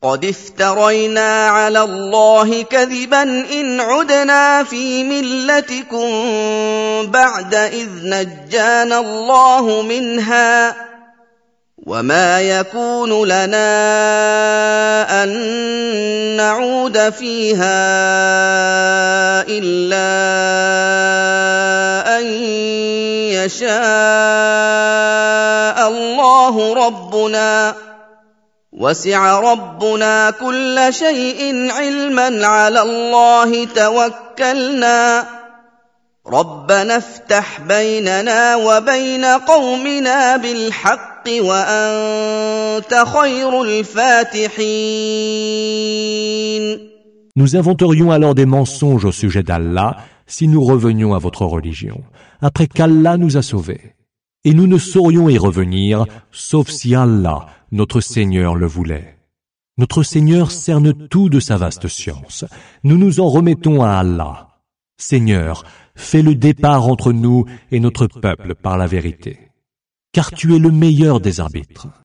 قد افترينا على الله كذبا إن عدنا في ملتكم بعد إذ نجانا الله منها وما يكون لنا أن نعود فيها إلا أن يشاء الله ربنا وسع ربنا كل شيء علما على الله توكلنا ربنا افتح بيننا وبين قومنا بالحق وأنت خير الفاتحين. Nous inventerions alors des mensonges au sujet d'Allah si nous revenions à votre religion, après qu'Allah nous a sauvés. Et nous ne saurions y revenir, sauf si Allah, notre Seigneur, le voulait. Notre Seigneur cerne tout de sa vaste science. Nous nous en remettons à Allah. Seigneur, fais le départ entre nous et notre peuple par la vérité, car tu es le meilleur des arbitres.